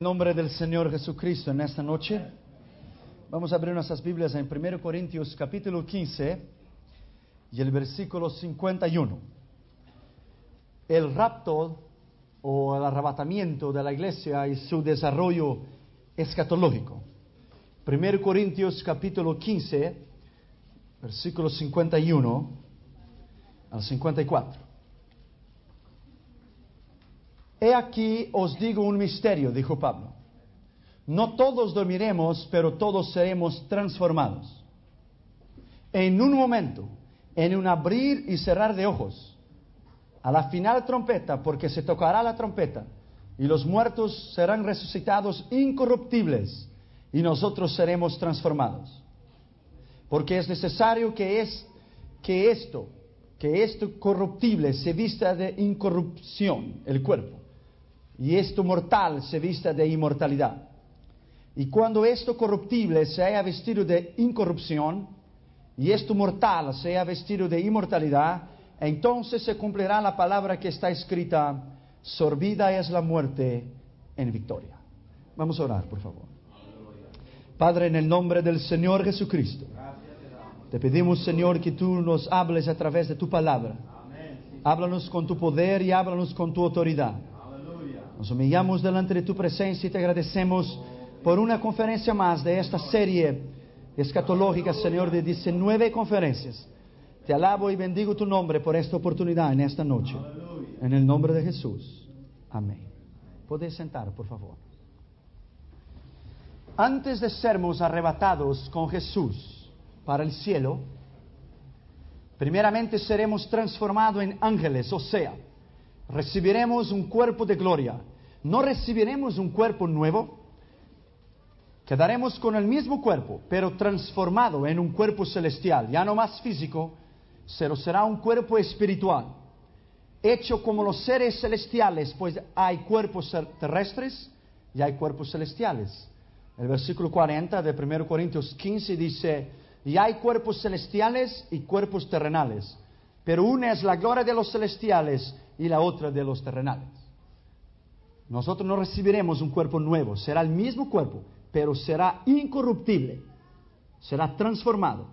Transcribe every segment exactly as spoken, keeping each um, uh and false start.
En nombre del Señor Jesucristo, en esta noche vamos a abrir nuestras Biblias en primero Corintios capítulo quince y el versículo cincuenta y uno. El rapto o el arrebatamiento de la iglesia y su desarrollo escatológico. primero Corintios capítulo quince, versículo cincuenta y uno al cincuenta y cuatro. He aquí os digo un misterio, dijo Pablo. No todos dormiremos, pero todos seremos transformados. En un momento, en un abrir y cerrar de ojos, a la final trompeta, porque se tocará la trompeta, y los muertos serán resucitados incorruptibles, y nosotros seremos transformados. Porque es necesario que, es, que esto, que esto corruptible se vista de incorrupción, el cuerpo, y esto mortal se vista de inmortalidad. Y cuando esto corruptible se haya vestido de incorrupción, y esto mortal se haya vestido de inmortalidad, entonces se cumplirá la palabra que está escrita: sorbida es la muerte en victoria. Vamos a orar, por favor. Padre, en el nombre del Señor Jesucristo, te pedimos, Señor, que tú nos hables a través de tu palabra. Háblanos con tu poder y háblanos con tu autoridad. Nos humillamos delante de tu presencia y te agradecemos por una conferencia más de esta serie escatológica, Señor, de diecinueve conferencias. Te alabo y bendigo tu nombre por esta oportunidad en esta noche. En el nombre de Jesús. Amén. Podéis sentar, por favor. Antes de sermos arrebatados con Jesús para el cielo, primeramente seremos transformados en ángeles, o sea, recibiremos un cuerpo de gloria. No recibiremos un cuerpo nuevo, quedaremos con el mismo cuerpo, pero transformado en un cuerpo celestial, ya no más físico, pero será un cuerpo espiritual, hecho como los seres celestiales, pues hay cuerpos terrestres y hay cuerpos celestiales. El versículo cuarenta de primero Corintios quince dice: y hay cuerpos celestiales y cuerpos terrenales, pero una es la gloria de los celestiales y la otra de los terrenales. Nosotros no recibiremos un cuerpo nuevo, será el mismo cuerpo, pero será incorruptible, será transformado.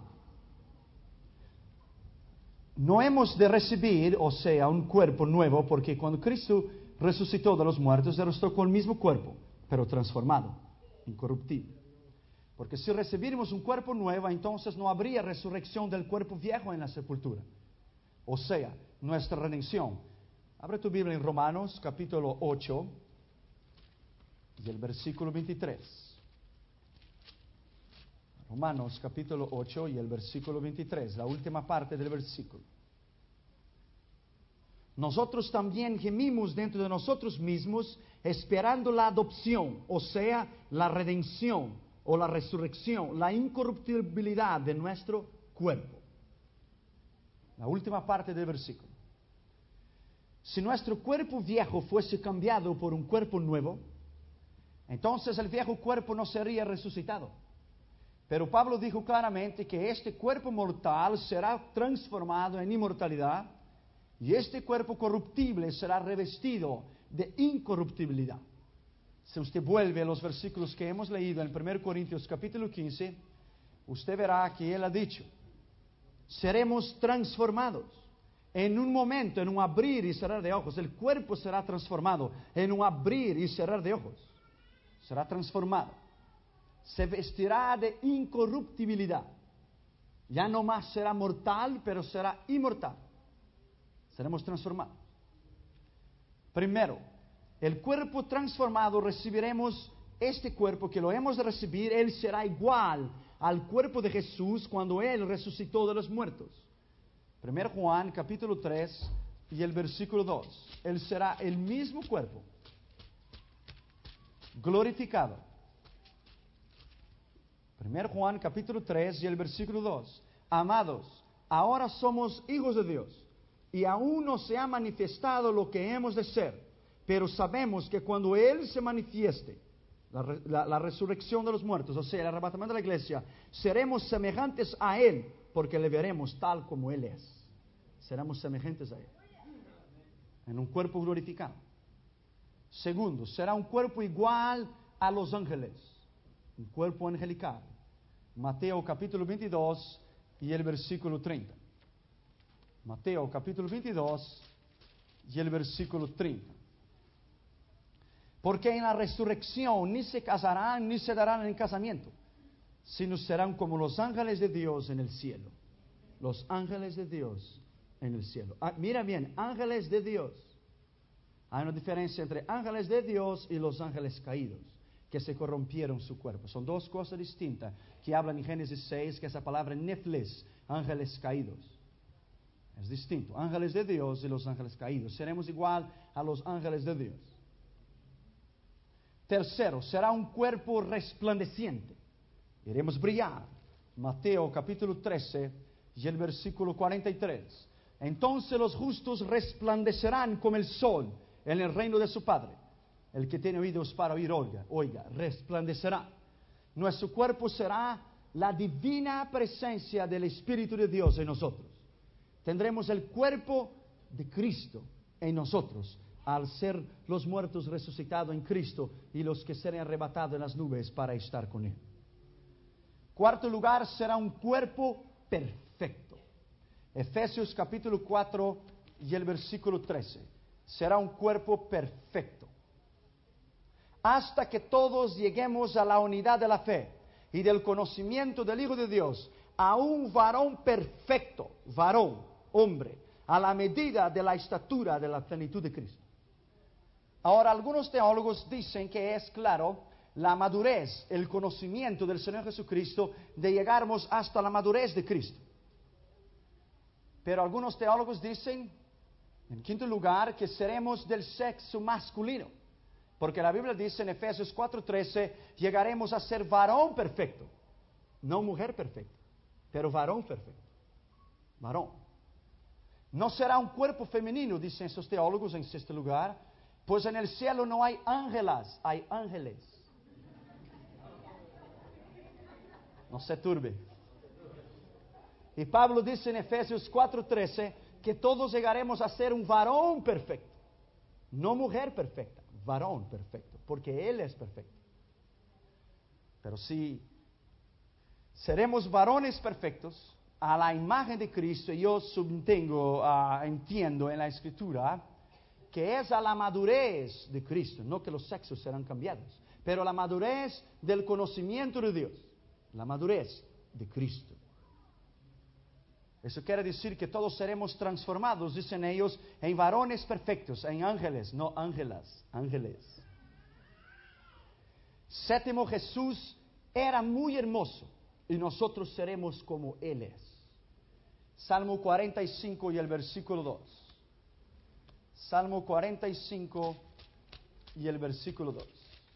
No hemos de recibir, o sea, un cuerpo nuevo, porque cuando Cristo resucitó de los muertos, Él resucitó con el mismo cuerpo, pero transformado, incorruptible. Porque si recibiremos un cuerpo nuevo, entonces no habría resurrección del cuerpo viejo en la sepultura. O sea, nuestra redención. Abre tu Biblia en Romanos capítulo ocho y el versículo veintitrés. Romanos capítulo ocho y el versículo veintitrés, la última parte del versículo. Nosotros también gemimos dentro de nosotros mismos, esperando la adopción, o sea, la redención o la resurrección, la incorruptibilidad de nuestro cuerpo. La última parte del versículo. Si nuestro cuerpo viejo fuese cambiado por un cuerpo nuevo, entonces el viejo cuerpo no sería resucitado. Pero Pablo dijo claramente que este cuerpo mortal será transformado en inmortalidad y este cuerpo corruptible será revestido de incorruptibilidad. Si usted vuelve a los versículos que hemos leído en primero Corintios capítulo quince, usted verá que él ha dicho: seremos transformados. En un momento, en un abrir y cerrar de ojos, el cuerpo será transformado. En un abrir y cerrar de ojos, será transformado. Se vestirá de incorruptibilidad. Ya no más será mortal, pero será inmortal. Seremos transformados. Primero, el cuerpo transformado recibiremos este cuerpo que lo hemos de recibir. Él será igual al cuerpo de Jesús cuando Él resucitó de los muertos. primero Juan capítulo tres y el versículo dos. Él será el mismo cuerpo, glorificado. primero Juan capítulo tres y el versículo dos. Amados, ahora somos hijos de Dios y aún no se ha manifestado lo que hemos de ser, pero sabemos que cuando Él se manifieste, la, la, la resurrección de los muertos, o sea, el arrebatamiento de la iglesia, seremos semejantes a Él, porque le veremos tal como Él es. Seremos semejantes a Él, en un cuerpo glorificado. Segundo, será un cuerpo igual a los ángeles, un cuerpo angelical. Mateo capítulo veintidós y el versículo treinta. Mateo capítulo veintidós y el versículo treinta. Porque en la resurrección ni se casarán ni se darán en casamiento, sino serán como los ángeles de Dios en el cielo. Los ángeles de Dios en el cielo. Ah, mira bien, ángeles de Dios. Hay una diferencia entre ángeles de Dios y los ángeles caídos, que se corrompieron su cuerpo. Son dos cosas distintas que hablan en Génesis seis, que es la palabra nefles, ángeles caídos. Es distinto, ángeles de Dios y los ángeles caídos. Seremos igual a los ángeles de Dios. Tercero, será un cuerpo resplandeciente. Iremos brillar. Mateo capítulo trece y el versículo cuarenta y tres. Entonces los justos resplandecerán como el sol en el reino de su Padre. El que tiene oídos para oír, oiga, oiga, resplandecerá. Nuestro cuerpo será la divina presencia del Espíritu de Dios en nosotros. Tendremos el cuerpo de Cristo en nosotros, al ser los muertos resucitados en Cristo y los que serán arrebatados en las nubes para estar con Él. Cuarto lugar, será un cuerpo perfecto. Efesios capítulo cuatro y el versículo trece. Será un cuerpo perfecto. Hasta que todos lleguemos a la unidad de la fe y del conocimiento del Hijo de Dios, a un varón perfecto, varón, hombre, a la medida de la estatura de la plenitud de Cristo. Ahora, algunos teólogos dicen que es claro la madurez, el conocimiento del Señor Jesucristo, de llegarmos hasta la madurez de Cristo. Pero algunos teólogos dicen, en quinto lugar, que seremos del sexo masculino. Porque la Biblia dice en Efesios cuatro trece, llegaremos a ser varón perfecto. No mujer perfecta, pero varón perfecto. Varón. No será un cuerpo femenino, dicen esos teólogos en sexto lugar, pues en el cielo no hay ángelas, hay ángeles. No se turbe. Y Pablo dice en Efesios cuatro trece que todos llegaremos a ser un varón perfecto. No mujer perfecta, varón perfecto, porque Él es perfecto. Pero si seremos varones perfectos, a la imagen de Cristo, yo subtengo, uh, entiendo en la Escritura, que es a la madurez de Cristo, no que los sexos serán cambiados, pero la madurez del conocimiento de Dios, la madurez de Cristo. Eso quiere decir que todos seremos transformados, dicen ellos, en varones perfectos, en ángeles, no ángelas, ángeles. Séptimo, Jesús era muy hermoso y nosotros seremos como Él es. Salmo cuarenta y cinco y el versículo dos. Salmo cuarenta y cinco y el versículo dos.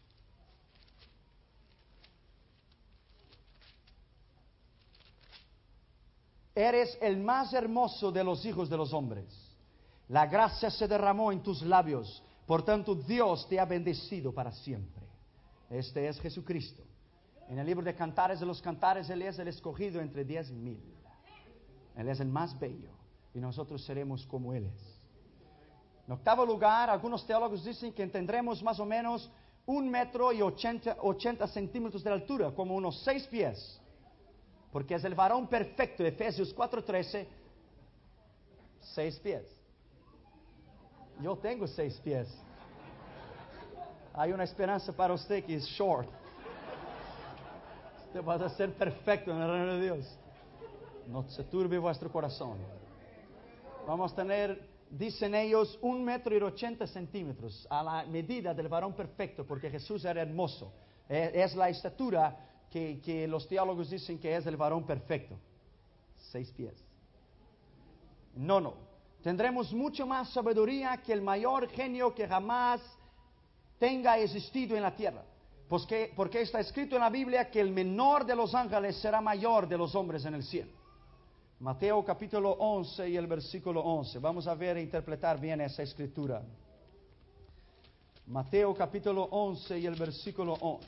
Eres el más hermoso de los hijos de los hombres. La gracia se derramó en tus labios, por tanto Dios te ha bendecido para siempre. Este es Jesucristo. En el libro de Cantares de los Cantares, Él es el escogido entre diez mil. Él es el más bello y nosotros seremos como Él es. En octavo lugar, algunos teólogos dicen que tendremos más o menos un metro y ochenta, ochenta centímetros de altura, como unos seis pies. Porque es el varón perfecto, Efesios cuatro trece, seis pies. Yo tengo seis pies. Hay una esperanza para usted que es short. Usted va a ser perfecto en el reino de Dios. No se turbe vuestro corazón. Vamos a tener, dicen ellos, un metro y ochenta centímetros a la medida del varón perfecto, porque Jesús era hermoso. Es la estatura que, que los teólogos dicen que es el varón perfecto. Seis pies. No, no. Tendremos mucho más sabiduría que el mayor genio que jamás tenga existido en la tierra. Porque, porque está escrito en la Biblia que el menor de los ángeles será mayor de los hombres en el cielo. Mateo capítulo once y el versículo once. Vamos a ver e interpretar bien esa escritura. Mateo capítulo once y el versículo once.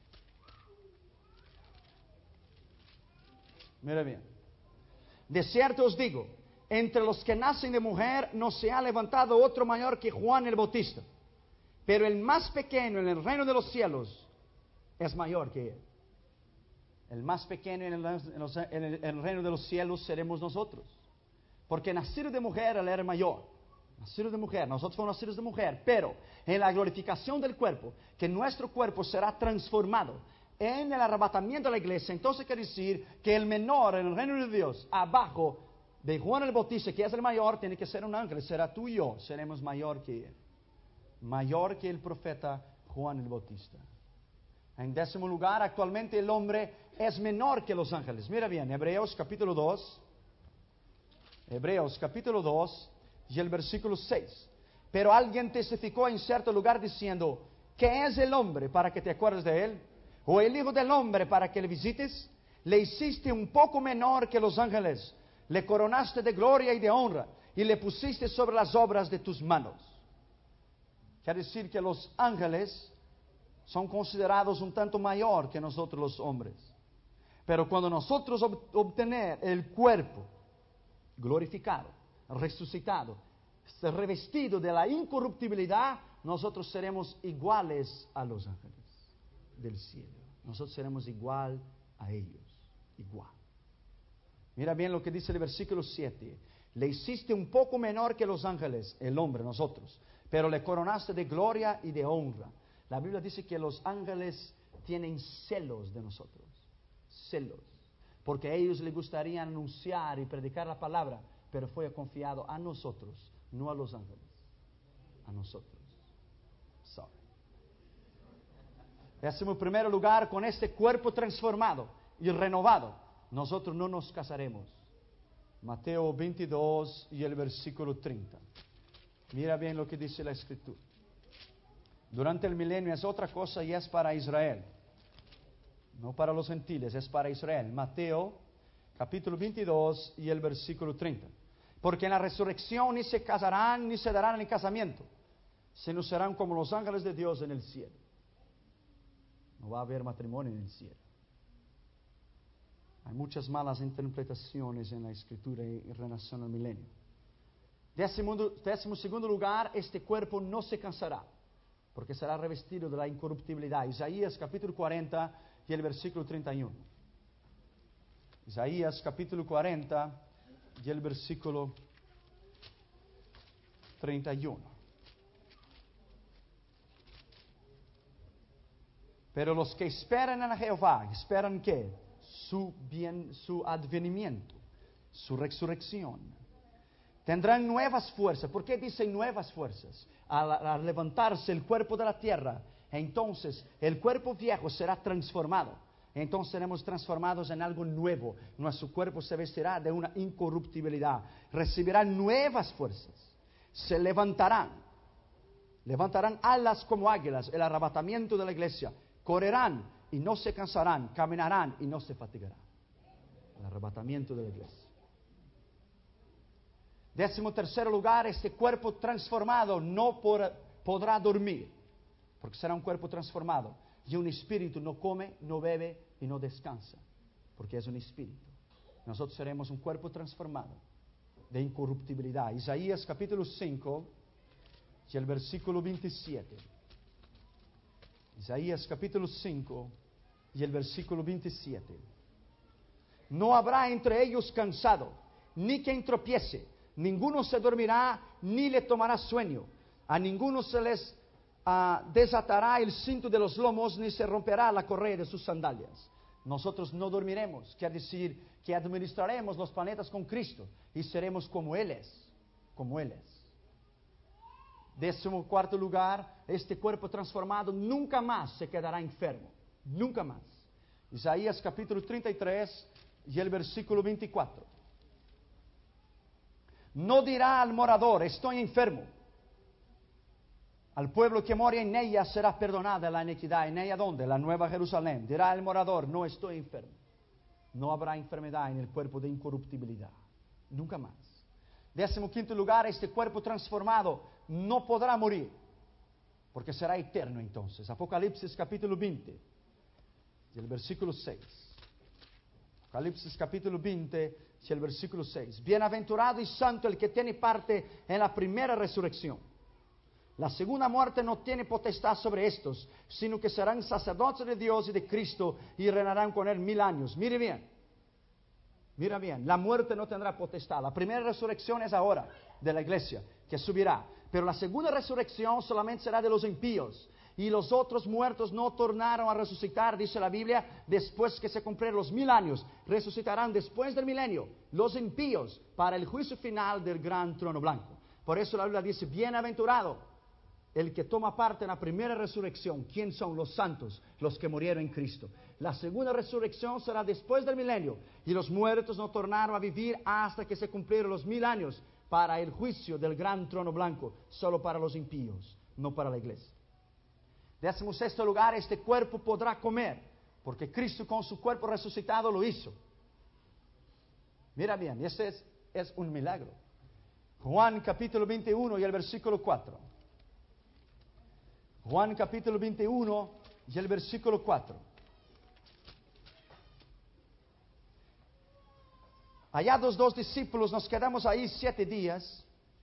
Mira bien. De cierto os digo, entre los que nacen de mujer no se ha levantado otro mayor que Juan el Bautista. Pero el más pequeño en el reino de los cielos es mayor que él. El más pequeño en el, en los, en el, en el reino de los cielos seremos nosotros. Porque nacido de mujer, él era mayor. Nacido de mujer, nosotros somos nacidos de mujer. Pero en la glorificación del cuerpo, que nuestro cuerpo será transformado en el arrebatamiento de la iglesia, entonces quiere decir que el menor en el reino de Dios, abajo de Juan el Bautista, que es el mayor, tiene que ser un ángel. Será tú y yo, seremos mayor que él. Mayor que el profeta Juan el Bautista. En décimo lugar, actualmente el hombre es menor que los ángeles. Mira bien, Hebreos capítulo dos. Hebreos capítulo dos y el versículo seis. Pero alguien testificó en cierto lugar diciendo, ¿qué es el hombre para que te acuerdes de él? ¿O el hijo del hombre para que le visites? Le hiciste un poco menor que los ángeles. Le coronaste de gloria y de honra y le pusiste sobre las obras de tus manos. Quiere decir que los ángeles son considerados un tanto mayor que nosotros los hombres. Pero cuando nosotros ob- obtener el cuerpo glorificado, resucitado, revestido de la incorruptibilidad, nosotros seremos iguales a los ángeles del cielo. Nosotros seremos igual a ellos, igual. Mira bien lo que dice el versículo siete. Le hiciste un poco menor que los ángeles, el hombre, nosotros, pero le coronaste de gloria y de honra. La Biblia dice que los ángeles tienen celos de nosotros, celos, porque a ellos les gustaría anunciar y predicar la palabra, pero fue confiado a nosotros, no a los ángeles, a nosotros. Sorry. Décimo primer lugar, con este cuerpo transformado y renovado, nosotros no nos casaremos. Mateo veintidós y el versículo treinta. Mira bien lo que dice la Escritura. Durante el milenio es otra cosa y es para Israel. No para los gentiles, es para Israel. Mateo capítulo veintidós y el versículo treinta. Porque en la resurrección ni se casarán ni se darán en casamiento, sino serán como los ángeles de Dios en el cielo. No va a haber matrimonio en el cielo. Hay muchas malas interpretaciones en la Escritura en relación al milenio. Décimo, décimo segundo lugar, este cuerpo no se cansará, porque será revestido de la incorruptibilidad. Isaías capítulo cuarenta y el versículo treinta y uno. Isaías capítulo cuarenta y el versículo treinta y uno. Pero los que esperan en Jehová, ¿esperan qué? Su bien, su advenimiento, su resurrección. Tendrán nuevas fuerzas. ¿Por qué dicen nuevas fuerzas? Al, al levantarse el cuerpo de la tierra, entonces el cuerpo viejo será transformado. Entonces seremos transformados en algo nuevo. Nuestro cuerpo se vestirá de una incorruptibilidad. Recibirán nuevas fuerzas. Se levantarán. Levantarán alas como águilas. El arrebatamiento de la iglesia. Correrán y no se cansarán. Caminarán y no se fatigarán. El arrebatamiento de la iglesia. Décimo tercer lugar, este cuerpo transformado no por, podrá dormir, porque será un cuerpo transformado. Y un espíritu no come, no bebe y no descansa, porque es un espíritu. Nosotros seremos un cuerpo transformado, de incorruptibilidad. Isaías capítulo cinco y el versículo veintisiete. Isaías capítulo cinco y el versículo veintisiete. No habrá entre ellos cansado, ni quien tropiece. Ninguno se dormirá, ni le tomará sueño. A ninguno se les uh, desatará el cinto de los lomos, ni se romperá la correa de sus sandalias. Nosotros no dormiremos, quiere decir que administraremos los planetas con Cristo y seremos como Él es, como Él es. Décimo cuarto lugar, este cuerpo transformado nunca más se quedará enfermo, nunca más. Isaías capítulo treinta y tres y el versículo veinticuatro. No dirá al morador, estoy enfermo. Al pueblo que mora en ella será perdonada la iniquidad. ¿En ella dónde? La Nueva Jerusalén. Dirá el morador, no estoy enfermo. No habrá enfermedad en el cuerpo de incorruptibilidad. Nunca más. Décimo quinto lugar, este cuerpo transformado no podrá morir, porque será eterno entonces. Apocalipsis capítulo veinte, y el versículo seis. Apocalipsis capítulo veinte y el versículo seis. Bienaventurado y santo el que tiene parte en la primera resurrección. La segunda muerte no tiene potestad sobre estos, sino que serán sacerdotes de Dios y de Cristo y reinarán con Él mil años. Mire bien, mira bien, la muerte no tendrá potestad. La primera resurrección es ahora de la iglesia, que subirá. Pero la segunda resurrección solamente será de los impíos. Y los otros muertos no tornaron a resucitar, dice la Biblia, después que se cumplieron los mil años. Resucitarán después del milenio los impíos para el juicio final del gran trono blanco. Por eso la Biblia dice, bienaventurado el que toma parte en la primera resurrección. ¿Quién son? Los santos, los que murieron en Cristo. La segunda resurrección será después del milenio, y los muertos no tornaron a vivir hasta que se cumplieron los mil años para el juicio del gran trono blanco, solo para los impíos, no para la iglesia. Décimo sexto lugar, este cuerpo podrá comer, porque Cristo con su cuerpo resucitado lo hizo. Mira bien, ese es, es un milagro. Juan capítulo veintiuno y el versículo cuatro. Juan capítulo veintiuno y el versículo cuatro. Hallados dos discípulos, nos quedamos ahí siete días.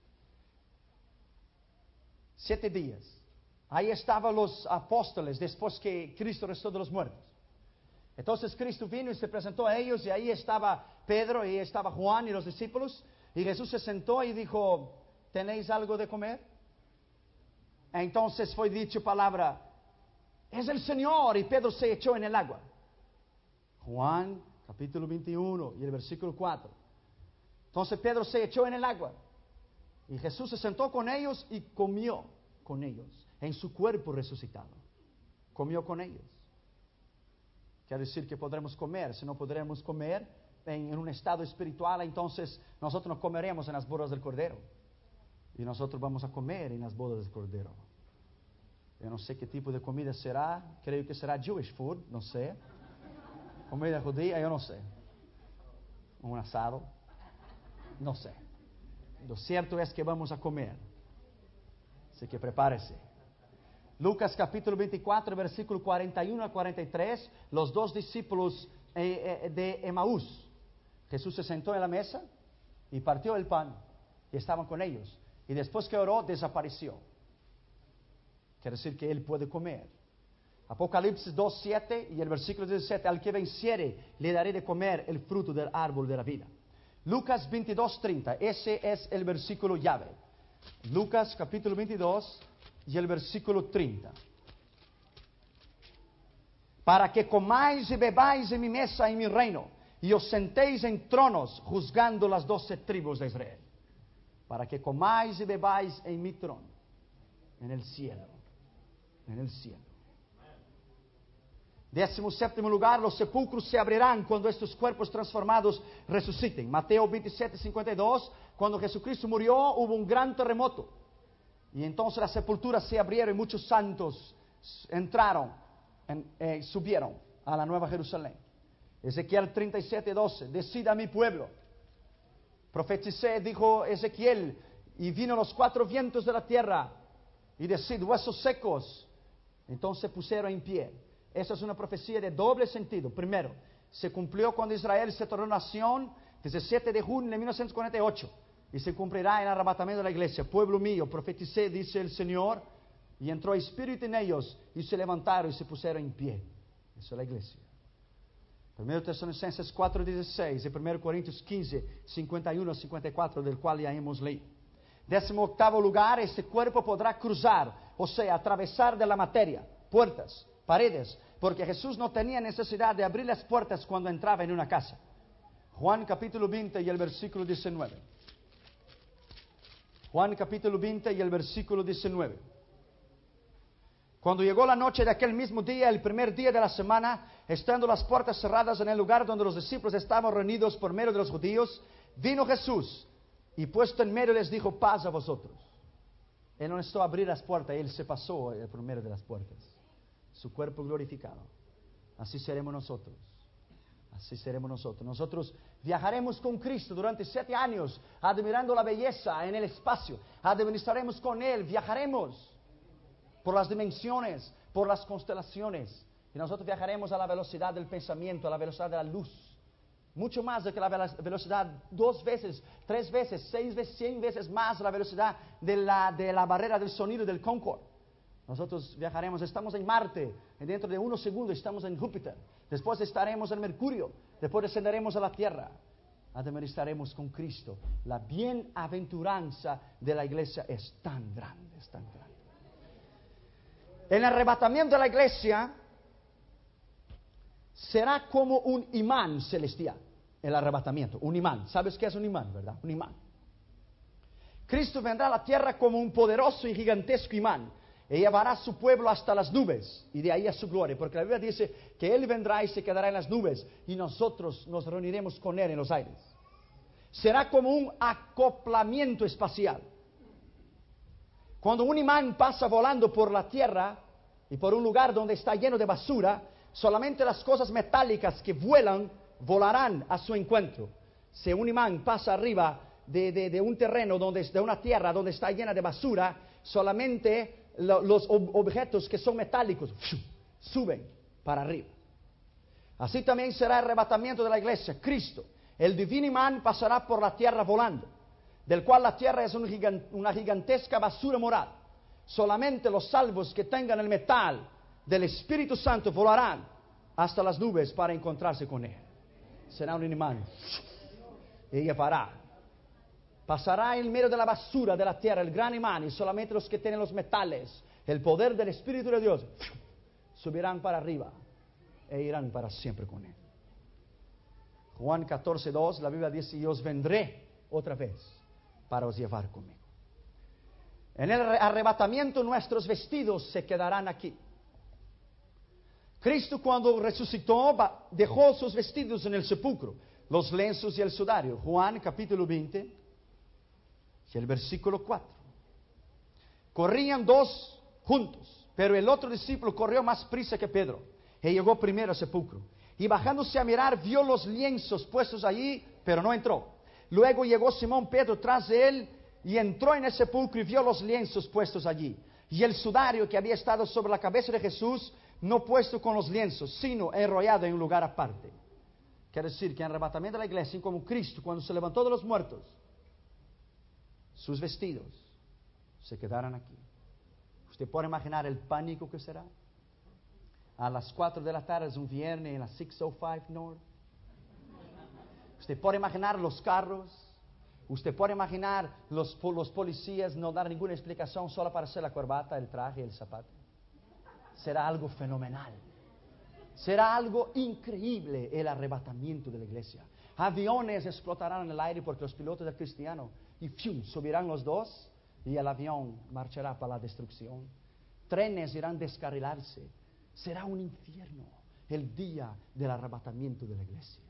Siete días. Ahí estaban los apóstoles después que Cristo resucitó de los muertos. Entonces Cristo vino y se presentó a ellos, y ahí estaba Pedro, y ahí estaba Juan y los discípulos. Y Jesús se sentó y dijo, ¿tenéis algo de comer? Entonces fue dicho palabra, es el Señor, y Pedro se echó en el agua. Juan capítulo veintiuno y el versículo cuatro. Entonces Pedro se echó en el agua, y Jesús se sentó con ellos y comió con ellos, en su cuerpo resucitado. Comió con ellos. Quiere decir que podremos comer. Si no podremos comer en, en un estado espiritual, entonces nosotros no comeremos en las bodas del Cordero. Y nosotros vamos a comer en las bodas del Cordero. Yo no sé qué tipo de comida será. Creo que será Jewish food, no sé. Comida judía, yo no sé. Un asado, no sé. Lo cierto es que vamos a comer. Así que prepárese. Lucas capítulo veinticuatro, versículo cuarenta y uno a cuarenta y tres. Los dos discípulos eh, eh, de Emaús. Jesús se sentó en la mesa y partió el pan. Y estaban con ellos. Y después que oró, desapareció. Quiere decir que Él puede comer. Apocalipsis dos, siete y el versículo diecisiete. Al que venciere, le daré de comer el fruto del árbol de la vida. Lucas veintidós, treinta. Ese es el versículo llave. Lucas capítulo veintidós y el versículo treinta. Para que comáis y bebáis en mi mesa y en mi reino, y os sentéis en tronos, juzgando las doce tribus de Israel. Para que comáis y bebáis en mi trono, en el cielo, en el cielo. Décimo séptimo lugar, los sepulcros se abrirán cuando estos cuerpos transformados resuciten. Mateo veintisiete, cincuenta y dos, cuando Jesucristo murió hubo un gran terremoto. Y entonces las sepulturas se abrieron y muchos santos entraron, en, eh, subieron a la Nueva Jerusalén. Ezequiel treinta y siete, doce, decid a mi pueblo. Profeticé, dijo Ezequiel, y vino los cuatro vientos de la tierra, y decid, huesos secos. Entonces se pusieron en pie. Esa es una profecía de doble sentido. Primero, se cumplió cuando Israel se tornó nación, diecisiete de junio de mil novecientos cuarenta y ocho, y se cumplirá en el arrebatamiento de la iglesia. Pueblo mío, profeticé, dice el Señor, y entró espíritu en ellos, y se levantaron y se pusieron en pie. Eso es la iglesia. Primero Tesalonicenses cuatro, dieciséis y Primero Corintios quince, cincuenta y uno a cincuenta y cuatro, del cual ya hemos leído. Décimo octavo lugar, este cuerpo podrá cruzar, o sea, atravesar de la materia, puertas, paredes, porque Jesús no tenía necesidad de abrir las puertas cuando entraba en una casa. Juan capítulo veinte y el versículo diecinueve. Juan capítulo veinte y el versículo diecinueve. Cuando llegó la noche de aquel mismo día, el primer día de la semana, estando las puertas cerradas en el lugar donde los discípulos estaban reunidos por medio de los judíos, vino Jesús y puesto en medio les dijo, paz a vosotros. Él no necesitó abrir las puertas, Él se pasó el primero de las puertas. Su cuerpo glorificado. Así seremos nosotros. Así seremos nosotros. Nosotros viajaremos con Cristo durante siete años, admirando la belleza en el espacio. Administraremos con Él, viajaremos por las dimensiones, por las constelaciones. Y nosotros viajaremos a la velocidad del pensamiento, a la velocidad de la luz. Mucho más de que la velocidad, dos veces, tres veces, seis veces, cien veces más la velocidad de la, de la barrera del sonido del Concorde. Nosotros viajaremos, estamos en Marte, y dentro de unos segundos estamos en Júpiter, después estaremos en Mercurio, después descenderemos a la Tierra, administraremos con Cristo. La bienaventuranza de la iglesia es tan grande, es tan grande. El arrebatamiento de la iglesia será como un imán celestial, el arrebatamiento, un imán. ¿Sabes qué es un imán, verdad? Un imán. Cristo vendrá a la tierra como un poderoso y gigantesco imán, y llevará a su pueblo hasta las nubes, y de ahí a su gloria, porque la Biblia dice que Él vendrá y se quedará en las nubes, y nosotros nos reuniremos con Él en los aires. Será como un acoplamiento espacial. Cuando un imán pasa volando por la tierra, y por un lugar donde está lleno de basura, solamente las cosas metálicas que vuelan, volarán a su encuentro. Si un imán pasa arriba de, de, de un terreno, donde, de una tierra donde está llena de basura, solamente lo, los ob objetos que son metálicos suben para arriba. Así también será el arrebatamiento de la iglesia. Cristo, el divino imán, pasará por la tierra volando, del cual la tierra es un gigant, una gigantesca basura moral. Solamente los salvos que tengan el metal del Espíritu Santo volarán hasta las nubes para encontrarse con Él. Será un imán y llevará, pasará en medio de la basura de la tierra el gran imán, y solamente los que tienen los metales, el poder del Espíritu de Dios, subirán para arriba e irán para siempre con Él. Juan catorce, dos, la Biblia dice: y os vendré otra vez para os llevar conmigo. En el arrebatamiento nuestros vestidos se quedarán aquí. Cristo, cuando resucitó, dejó sus vestidos en el sepulcro, los lienzos y el sudario. Juan capítulo veinte, y el versículo cuatro. Corrían dos juntos, pero el otro discípulo corrió más prisa que Pedro, y llegó primero al sepulcro. Y bajándose a mirar, vio los lienzos puestos allí, pero no entró. Luego llegó Simón Pedro tras de él, y entró en el sepulcro y vio los lienzos puestos allí, y el sudario que había estado sobre la cabeza de Jesús, no puesto con los lienzos, sino enrollado en un lugar aparte. Quiere decir que en el arrebatamiento de la iglesia, como Cristo, cuando se levantó de los muertos, sus vestidos se quedaron aquí. ¿Usted puede imaginar el pánico que será? A las cuatro de la tarde, es un viernes, en la seis oh cinco North. ¿Usted puede imaginar los carros? ¿Usted puede imaginar los, los policías no dar ninguna explicación solo para hacer la corbata, el traje y el zapato? Será algo fenomenal. Será algo increíble el arrebatamiento de la iglesia. Aviones explotarán en el aire porque los pilotos de cristiano y ¡fium! Subirán los dos y el avión marchará para la destrucción. Trenes irán a descarrilarse. Será un infierno el día del arrebatamiento de la iglesia.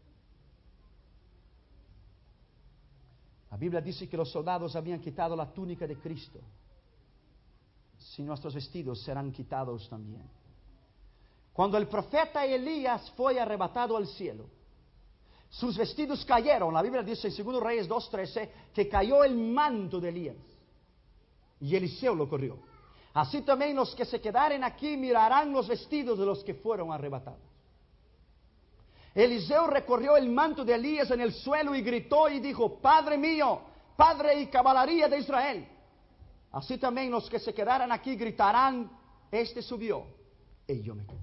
La Biblia dice que los soldados habían quitado la túnica de Cristo. Si nuestros vestidos serán quitados también. Cuando el profeta Elías fue arrebatado al cielo, sus vestidos cayeron. La Biblia dice en segundo Reyes dos trece que cayó el manto de Elías y Eliseo lo corrió. Así también los que se quedaren aquí mirarán los vestidos de los que fueron arrebatados. Eliseo recorrió el manto de Elías en el suelo y gritó y dijo: Padre mío, Padre y caballería de Israel. Así también los que se quedaran aquí gritarán: Este subió y yo me quedé.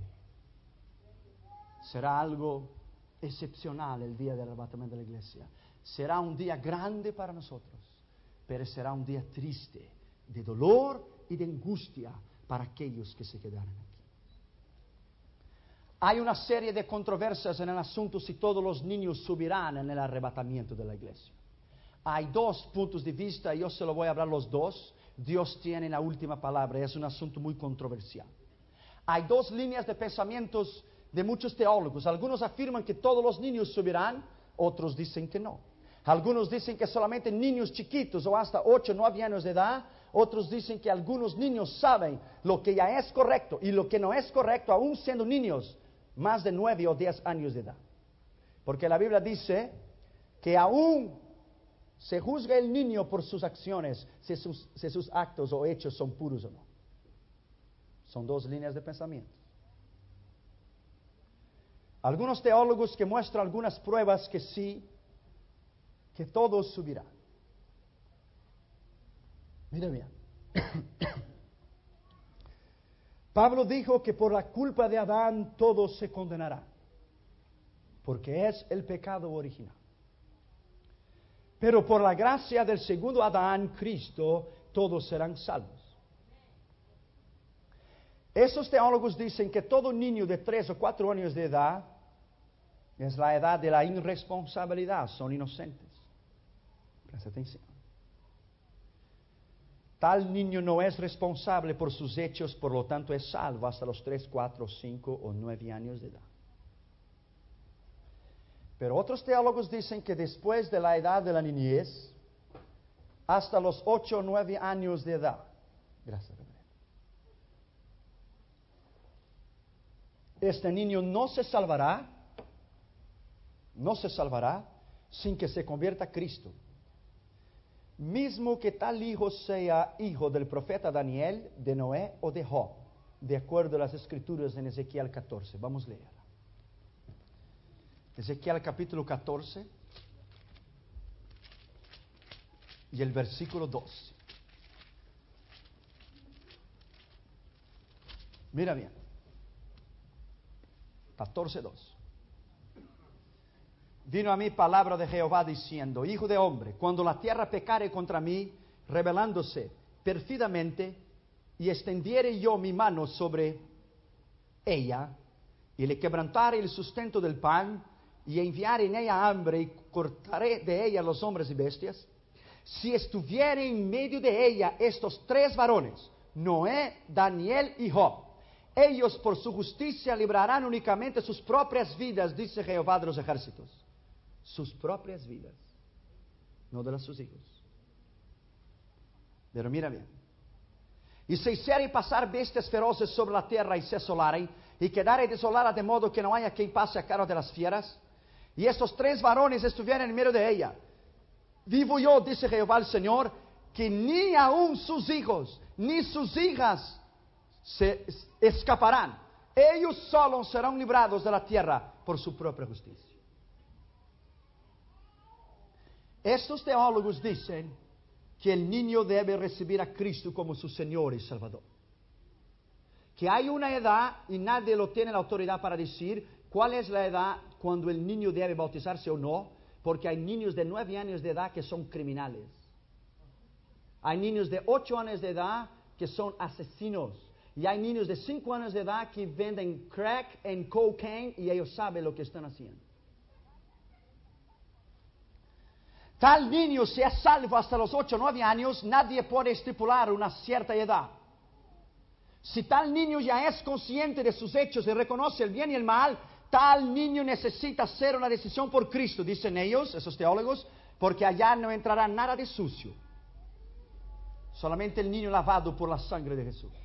Será algo excepcional el día del arrebatamiento de la iglesia. Será un día grande para nosotros, pero será un día triste, de dolor y de angustia para aquellos que se quedaran aquí. Hay una serie de controversias en el asunto si todos los niños subirán en el arrebatamiento de la iglesia. Hay dos puntos de vista y yo se lo voy a hablar los dos. Dios tiene la última palabra, es un asunto muy controversial. Hay dos líneas de pensamientos de muchos teólogos. Algunos afirman que todos los niños subirán, otros dicen que no. Algunos dicen que solamente niños chiquitos o hasta ocho, nueve años de edad. Otros dicen que algunos niños saben lo que ya es correcto y lo que no es correcto, aún siendo niños más de nueve o diez años de edad. Porque la Biblia dice que aún se juzga el niño por sus acciones, si sus, si sus actos o hechos son puros o no. Son dos líneas de pensamiento. Algunos teólogos que muestran algunas pruebas que sí, que todos subirán. Mira bien. Pablo dijo que por la culpa de Adán todos se condenarán, porque es el pecado original. Pero por la gracia del segundo Adán, Cristo, todos serán salvos. Esos teólogos dicen que todo niño de tres o cuatro años de edad es la edad de la irresponsabilidad, son inocentes. Presta atención. Tal niño no es responsable por sus hechos, por lo tanto es salvo hasta los tres, cuatro, cinco o nueve años de edad. Pero otros teólogos dicen que después de la edad de la niñez, hasta los ocho o nueve años de edad, gracias, este niño no se salvará, no se salvará sin que se convierta a Cristo. Mismo que tal hijo sea hijo del profeta Daniel, de Noé o de Job, de acuerdo a las escrituras en Ezequiel catorce. Vamos a leer. Ezequiel capítulo catorce y el versículo doce. Mira bien. catorce, dos. Vino a mí palabra de Jehová diciendo: Hijo de hombre, cuando la tierra pecare contra mí, rebelándose pérfidamente, y extendiere yo mi mano sobre ella, y le quebrantare el sustento del pan, y enviare en ella hambre, y cortaré de ella los hombres y bestias, si estuviere en medio de ella estos tres varones, Noé, Daniel y Job, ellos por su justicia librarán únicamente sus propias vidas, dice Jehová de los ejércitos. Sus propias vidas, no de las de sus hijos. Pero mira bien. Y se hiciere pasar bestias feroces sobre la tierra y se asolaren, y quedare desolada de modo que no haya quien pase a cargo de las fieras, y estos tres varones estuvieran en medio de ella. Vivo yo, dice Jehová el Señor, que ni aun sus hijos, ni sus hijas se escaparán. Ellos solos serán librados de la tierra por su propia justicia. Estos teólogos dicen que el niño debe recibir a Cristo como su Señor y Salvador. Que hay una edad, y nadie lo tiene la autoridad para decir cuál es la edad cuando el niño debe bautizarse o no, porque hay niños de nueve años de edad que son criminales. Hay niños de ocho años de edad que son asesinos. Y hay niños de cinco años de edad que venden crack and cocaine y ellos saben lo que están haciendo. Tal niño sea salvo hasta los ocho o nueve años, nadie puede estipular una cierta edad. Si tal niño ya es consciente de sus hechos y reconoce el bien y el mal, tal niño necesita hacer una decisión por Cristo, dicen ellos, esos teólogos, porque allá no entrará nada de sucio. Solamente el niño lavado por la sangre de Jesús.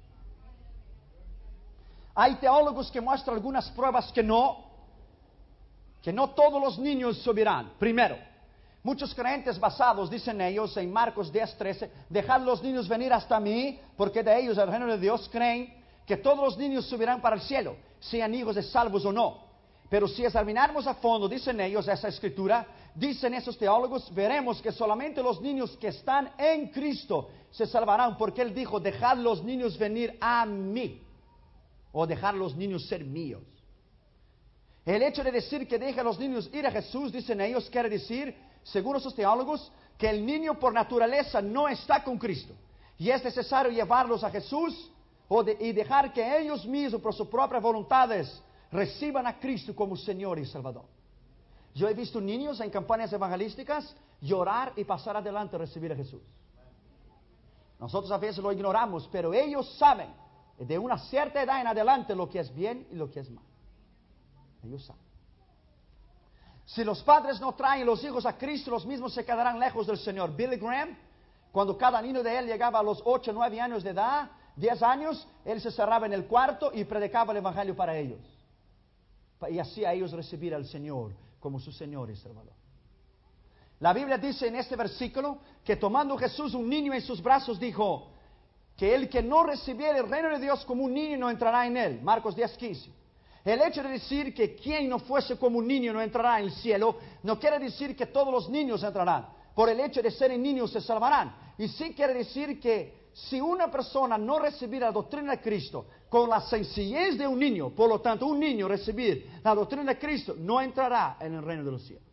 Hay teólogos que muestran algunas pruebas que no, que no todos los niños subirán. Primero, muchos creyentes basados, dicen ellos, en Marcos diez, trece, dejad los niños venir hasta mí, porque de ellos el reino de Dios creen que todos los niños subirán para el cielo, sean hijos de salvos o no. Pero si examinamos a fondo, dicen ellos, esa escritura, dicen esos teólogos, veremos que solamente los niños que están en Cristo se salvarán, porque Él dijo, dejad los niños venir a mí, o dejar los niños ser míos. El hecho de decir que deja a los niños ir a Jesús, dicen ellos, quiere decir, según esos teólogos, que el niño por naturaleza no está con Cristo. Y es necesario llevarlos a Jesús o de, y dejar que ellos mismos, por sus propias voluntades, reciban a Cristo como Señor y Salvador. Yo he visto niños en campañas evangelísticas llorar y pasar adelante a recibir a Jesús. Nosotros a veces lo ignoramos, pero ellos saben de una cierta edad en adelante lo que es bien y lo que es mal. Ellos saben. Si los padres no traen los hijos a Cristo, los mismos se quedarán lejos del Señor. Billy Graham, cuando cada niño de él llegaba a los ocho, nueve años de edad, diez años, él se cerraba en el cuarto y predicaba el Evangelio para ellos. Y así a ellos recibir al Señor como su Señor y Salvador. La Biblia dice en este versículo que tomando Jesús un niño en sus brazos dijo que el que no recibiere el reino de Dios como un niño no entrará en él. Marcos diez, quince. El hecho de decir que quien no fuese como un niño no entrará en el cielo, no quiere decir que todos los niños entrarán. Por el hecho de ser niños se salvarán. Y sí quiere decir que si una persona no recibir la doctrina de Cristo con la sencillez de un niño, por lo tanto un niño recibir la doctrina de Cristo, no entrará en el reino de los cielos.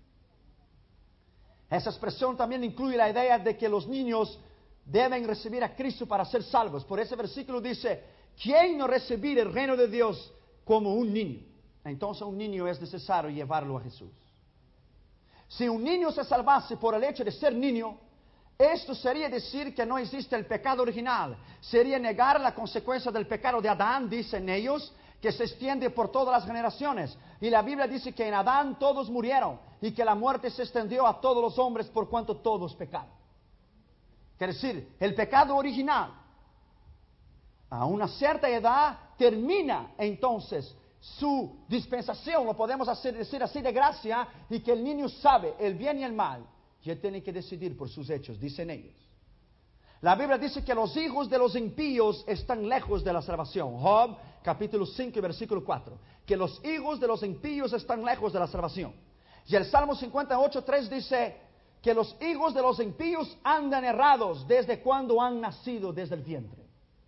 Esa expresión también incluye la idea de que los niños deben recibir a Cristo para ser salvos. Por ese versículo dice, ¿quién no recibir el reino de Dios como un niño? Entonces un niño es necesario llevarlo a Jesús. Si un niño se salvase por el hecho de ser niño, esto sería decir que no existe el pecado original. Sería negar la consecuencia del pecado de Adán, dicen ellos, que se extiende por todas las generaciones. Y la Biblia dice que en Adán todos murieron y que la muerte se extendió a todos los hombres por cuanto todos pecaron. Quiere decir, el pecado original a una cierta edad termina entonces su dispensación, lo podemos hacer, decir así, de gracia, y que el niño sabe el bien y el mal, y él tiene que decidir por sus hechos, dicen ellos. La Biblia dice que los hijos de los impíos están lejos de la salvación. Job, capítulo cinco y versículo cuatro. Que los hijos de los impíos están lejos de la salvación. Y el Salmo cincuenta y ocho, tres dice que los hijos de los impíos andan errados desde cuando han nacido desde el vientre.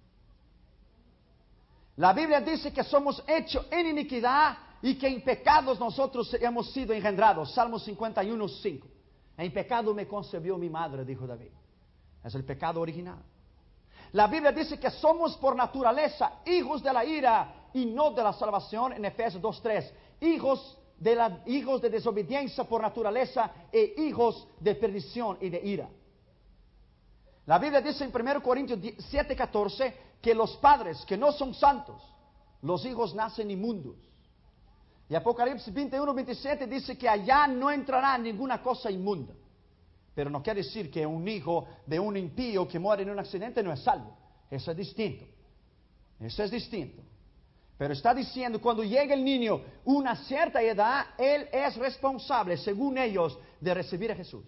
La Biblia dice que somos hechos en iniquidad y que en pecados nosotros hemos sido engendrados. Salmo cincuenta y uno, cinco. En pecado me concebió mi madre, dijo David. Es el pecado original. La Biblia dice que somos por naturaleza hijos de la ira y no de la salvación en Efesios dos, tres. Hijos de, la, hijos de desobediencia por naturaleza e hijos de perdición y de ira. La Biblia dice en primero Corintios siete, catorce que los padres que no son santos, los hijos nacen inmundos. Y Apocalipsis veintiuno, veintisiete dice que allá no entrará ninguna cosa inmunda. Pero no quiere decir que un hijo de un impío que muere en un accidente no es salvo. Eso es distinto. Eso es distinto. Pero está diciendo, cuando llega el niño a una cierta edad, él es responsable, según ellos, de recibir a Jesús.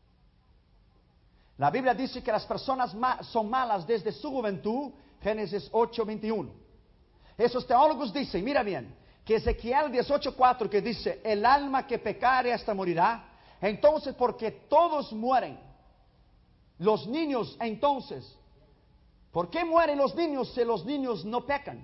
La Biblia dice que las personas ma- son malas desde su juventud, Génesis ocho, veintiuno. Esos teólogos dicen, mira bien, que Ezequiel dieciocho, cuatro, que dice, el alma que pecare hasta morirá. Entonces, porque todos mueren, los niños entonces, ¿por qué mueren los niños si los niños no pecan?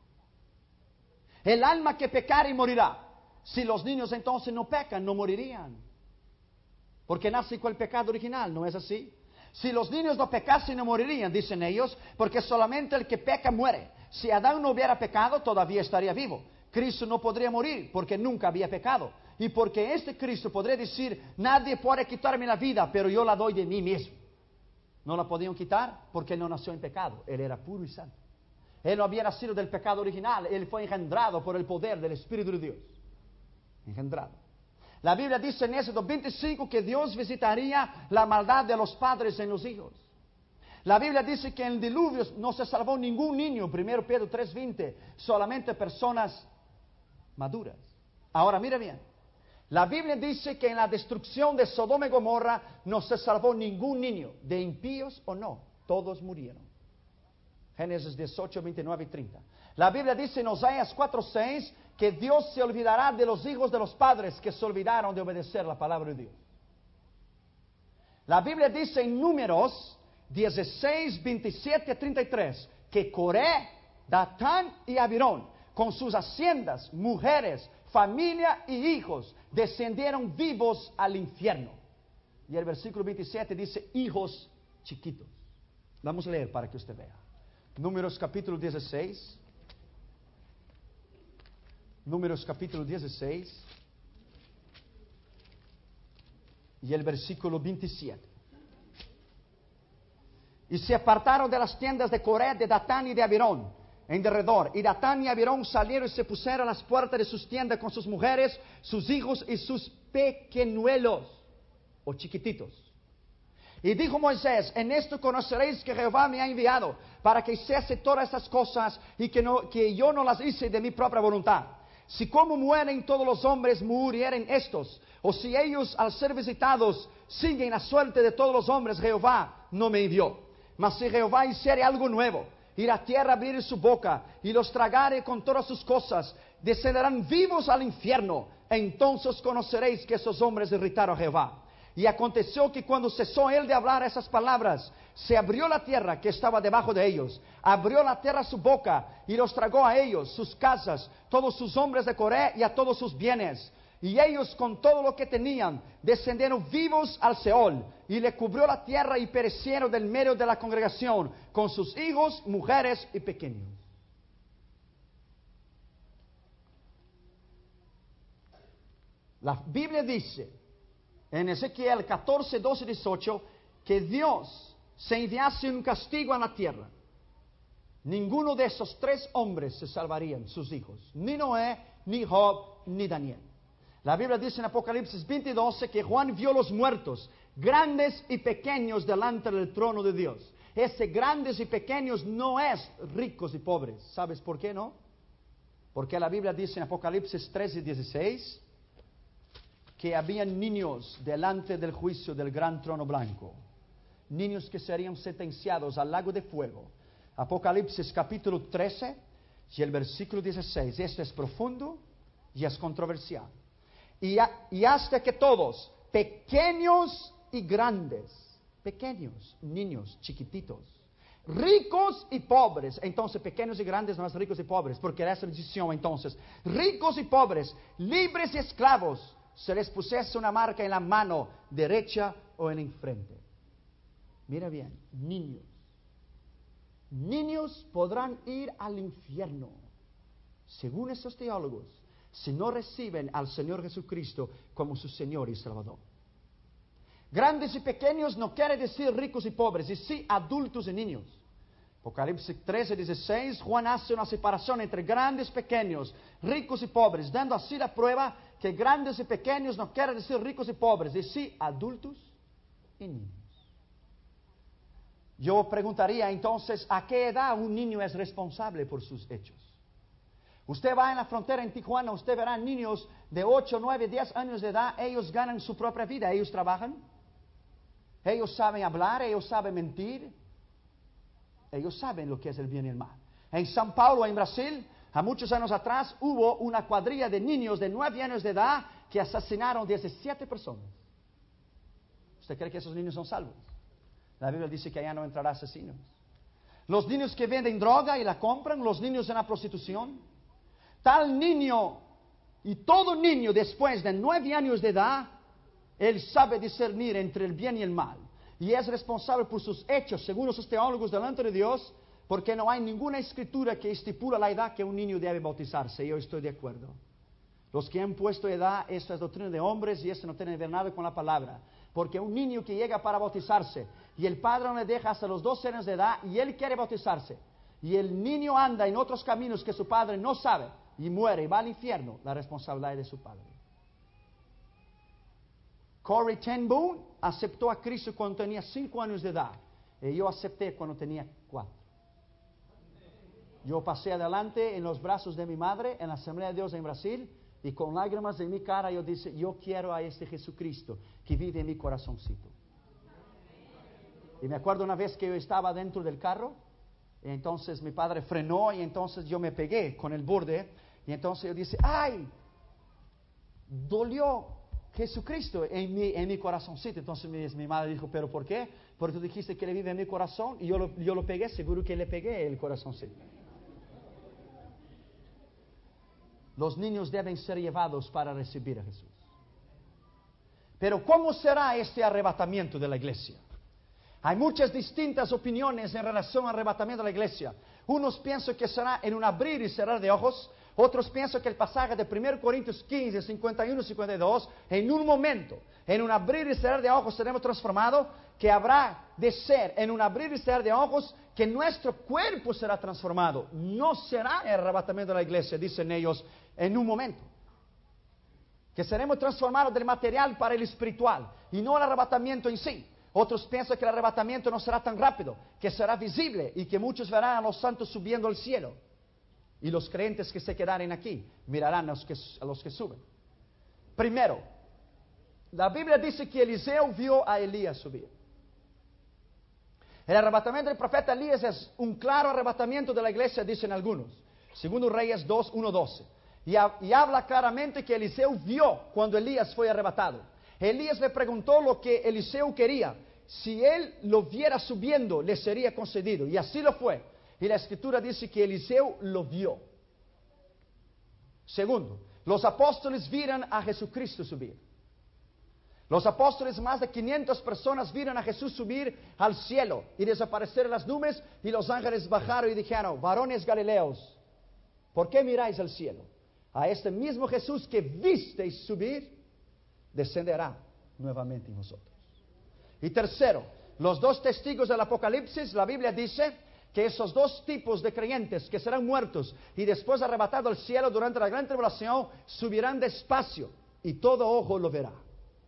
El alma que pecare morirá. Si los niños entonces no pecan, no morirían. Porque nace con el pecado original, ¿no es así? Si los niños no pecasen, no morirían, dicen ellos, porque solamente el que peca muere. Si Adán no hubiera pecado, todavía estaría vivo. Cristo no podría morir porque nunca había pecado. Y porque este Cristo podría decir, nadie puede quitarme la vida, pero yo la doy de mí mismo. No la podían quitar porque no nació en pecado. Él era puro y santo. Él no había nacido del pecado original. Él fue engendrado por el poder del Espíritu de Dios. Engendrado. La Biblia dice en Éxodo veinticinco que Dios visitaría la maldad de los padres en los hijos. La Biblia dice que en el diluvio no se salvó ningún niño, primero Pedro tres, veinte, solamente personas maduras. Ahora mira bien, la Biblia dice que en la destrucción de Sodoma y Gomorra no se salvó ningún niño, de impíos o no, todos murieron. Génesis dieciocho, veintinueve y treinta. La Biblia dice en Oseas cuatro, seis que Dios se olvidará de los hijos de los padres que se olvidaron de obedecer la palabra de Dios. La Biblia dice en Números dieciséis, veintisiete a treinta y tres que Coré, Datán y Abirón, con sus haciendas, mujeres, familia y hijos, descendieron vivos al infierno. Y el versículo veintisiete dice hijos chiquitos. Vamos a leer para que usted vea. Números capítulo dieciséis. Números capítulo dieciséis. Y el versículo veintisiete. Y se apartaron de las tiendas de Coré, de Datán y de Abirón, en derredor. Y Datán y Abirón salieron y se pusieron a las puertas de sus tiendas con sus mujeres, sus hijos y sus pequeñuelos, o chiquititos. Y dijo Moisés, en esto conoceréis que Jehová me ha enviado, para que hiciese todas estas cosas, y que, no, que yo no las hice de mi propia voluntad. Si como mueren todos los hombres, murieren estos. O si ellos al ser visitados siguen la suerte de todos los hombres, Jehová no me envió. Mas si Jehová hiciere algo nuevo, y la tierra abrirá su boca, y los tragaré con todas sus cosas, descenderán vivos al infierno. Entonces conoceréis que esos hombres irritaron a Jehová. Y aconteció que cuando cesó él de hablar esas palabras, se abrió la tierra que estaba debajo de ellos, abrió la tierra su boca, y los tragó a ellos, sus casas, todos sus hombres de Coré, y a todos sus bienes. Y ellos con todo lo que tenían descendieron vivos al Seol, y le cubrió la tierra, y perecieron del medio de la congregación, con sus hijos, mujeres y pequeños. La Biblia dice en Ezequiel catorce, doce, dieciocho que Dios se enviase un castigo a la tierra. Ninguno de esos tres hombres se salvarían, sus hijos, ni Noé, ni Job, ni Daniel. La Biblia dice en Apocalipsis veinte, doce que Juan vio los muertos, grandes y pequeños, delante del trono de Dios. Ese grandes y pequeños no es ricos y pobres. ¿Sabes por qué no? Porque la Biblia dice en Apocalipsis trece, dieciséis que habían niños delante del juicio del gran trono blanco. Niños que serían sentenciados al lago de fuego. Apocalipsis capítulo trece y el versículo dieciséis. Esto es profundo y es controversial. Y, a, y hasta que todos, pequeños y grandes, pequeños, niños, chiquititos, ricos y pobres, entonces pequeños y grandes no es ricos y pobres, porque era esa decisión entonces, ricos y pobres, libres y esclavos, se les pusiese una marca en la mano derecha o en la frente. Mira bien, niños. Niños podrán ir al infierno, según estos teólogos, si no reciben al Señor Jesucristo como su Señor y Salvador. Grandes y pequeños no quiere decir ricos y pobres, y sí adultos y niños. Apocalipsis trece, dieciséis, Juan hace una separación entre grandes y pequeños, ricos y pobres, dando así la prueba que grandes y pequeños no quiere decir ricos y pobres, y sí adultos y niños. Yo preguntaría entonces, ¿a qué edad un niño es responsable por sus hechos? Usted va en la frontera en Tijuana, usted verá niños de ocho, nueve, diez años de edad, ellos ganan su propia vida, ellos trabajan, ellos saben hablar, ellos saben mentir, ellos saben lo que es el bien y el mal. En São Paulo, en Brasil, a muchos años atrás, hubo una cuadrilla de niños de nueve años de edad que asesinaron diecisiete personas. ¿Usted cree que esos niños son salvos? La Biblia dice que allá no entrará asesinos. Los niños que venden droga y la compran, los niños en la prostitución. Tal niño y todo niño después de nueve años de edad, él sabe discernir entre el bien y el mal. Y es responsable por sus hechos, según los teólogos, delante de Dios, porque no hay ninguna escritura que estipula la edad que un niño debe bautizarse. Yo estoy de acuerdo. Los que han puesto edad, esto es doctrina de hombres y esto no tiene que ver nada con la palabra. Porque un niño que llega para bautizarse y el padre no le deja hasta los doce años de edad y él quiere bautizarse y el niño anda en otros caminos que su padre no sabe y muere y va al infierno, la responsabilidad es de su padre. Corrie ten Boom aceptó a Cristo cuando tenía cinco años de edad y yo acepté cuando tenía cuatro. Yo pasé adelante en los brazos de mi madre en la Asamblea de Dios en Brasil y con lágrimas en mi cara yo dije, yo quiero a este Jesucristo que vive en mi corazoncito. Y me acuerdo una vez que yo estaba dentro del carro, y entonces mi padre frenó y entonces yo me pegué con el borde, y entonces yo dije, ¡ay! Dolió Jesucristo en mi, en mi corazoncito. Entonces mi, mi madre dijo, ¿pero por qué? Porque tú dijiste que Él vive en mi corazón, y yo lo, yo lo pegué, seguro que le pegué el corazoncito. Los niños deben ser llevados para recibir a Jesús. Pero ¿cómo será este arrebatamiento de la iglesia? Hay muchas distintas opiniones en relación al arrebatamiento de la iglesia. Unos piensan que será en un abrir y cerrar de ojos. Otros piensan que el pasaje de primera Corintios quince, cincuenta y uno y cincuenta y dos, en un momento, en un abrir y cerrar de ojos seremos transformados, que habrá de ser en un abrir y cerrar de ojos que nuestro cuerpo será transformado. No será el arrebatamiento de la iglesia, dicen ellos, en un momento. Que seremos transformados del material para el espiritual y no el arrebatamiento en sí. Otros piensan que el arrebatamiento no será tan rápido, que será visible y que muchos verán a los santos subiendo al cielo. Y los creyentes que se quedaren aquí mirarán a los que, a los que suben. Primero, la Biblia dice que Eliseo vio a Elías subir. El arrebatamiento del profeta Elías es un claro arrebatamiento de la iglesia, dicen algunos. Segundo Reyes dos, uno, doce. Y, y habla claramente que Eliseo vio cuando Elías fue arrebatado. Elías le preguntó lo que Eliseo quería. Si él lo viera subiendo, le sería concedido. Y así lo fue. Y la escritura dice que Eliseo lo vio. Segundo, los apóstoles vieron a Jesucristo subir. Los apóstoles, más de quinientas personas, vieron a Jesús subir al cielo y desaparecer en las nubes, y los ángeles bajaron y dijeron: varones galileos, ¿por qué miráis al cielo? A este mismo Jesús que visteis subir, descenderá nuevamente en vosotros. Y tercero, los dos testigos del Apocalipsis, la Biblia dice que esos dos tipos de creyentes que serán muertos y después arrebatados al cielo durante la gran tribulación, subirán despacio y todo ojo lo verá.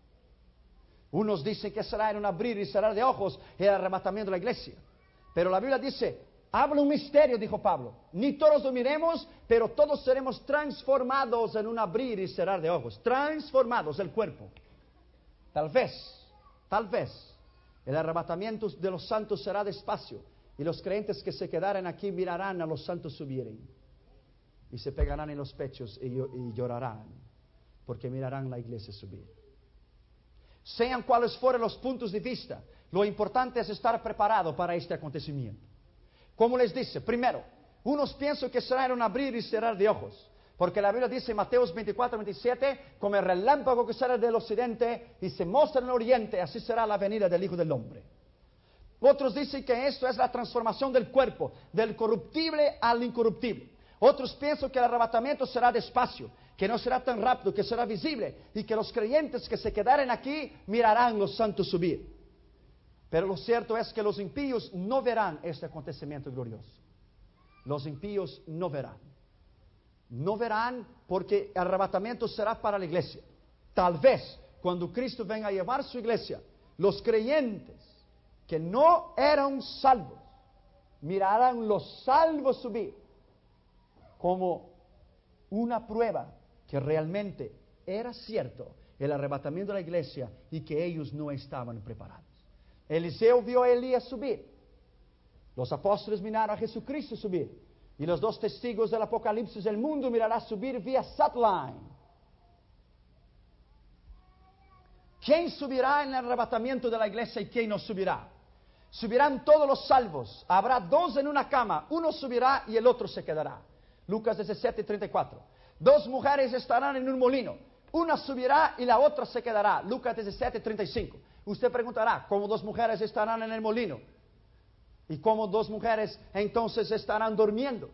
Unos dicen que será en un abrir y cerrar de ojos el arrebatamiento de la iglesia. Pero la Biblia dice, habla un misterio, dijo Pablo. Ni todos dormiremos, pero todos seremos transformados en un abrir y cerrar de ojos. Transformados el cuerpo. Tal vez, tal vez, el arrebatamiento de los santos será despacio. Y los creyentes que se quedaren aquí mirarán a los santos subirem. Y se pegarán en los pechos y, y llorarán. Porque mirarán la iglesia subir. Sean cuales fueren los puntos de vista, lo importante es estar preparado para este acontecimiento. Como les dice, primero, unos piensan que será en un abrir y cerrar de ojos, porque la Biblia dice en Mateo veinticuatro, veintisiete, como el relámpago que sale del occidente y se muestra en el oriente, así será la venida del Hijo del Hombre. Otros dicen que esto es la transformación del cuerpo, del corruptible al incorruptible. Otros piensan que el arrebatamiento será despacio, que no será tan rápido, que será visible, y que los creyentes que se quedaren aquí mirarán los santos subir. Pero lo cierto es que los impíos no verán este acontecimiento glorioso. Los impíos no verán. No verán porque el arrebatamiento será para la iglesia. Tal vez cuando Cristo venga a llevar su iglesia, los creyentes que no eran salvos mirarán los salvos subir como una prueba que realmente era cierto el arrebatamiento de la iglesia y que ellos no estaban preparados. Eliseo vio a Elías subir. Los apóstoles miraron a Jesucristo subir. Y los dos testigos del Apocalipsis, el mundo mirará subir vía satellite. ¿Quién subirá en el arrebatamiento de la iglesia y quién no subirá? Subirán todos los salvos. Habrá dos en una cama. Uno subirá y el otro se quedará. Lucas diecisiete, treinta y cuatro. Dos mujeres estarán en un molino. Una subirá y la otra se quedará. Lucas diecisiete, treinta y cinco. Usted preguntará, ¿cómo dos mujeres estarán en el molino? ¿Y cómo dos mujeres entonces estarán durmiendo?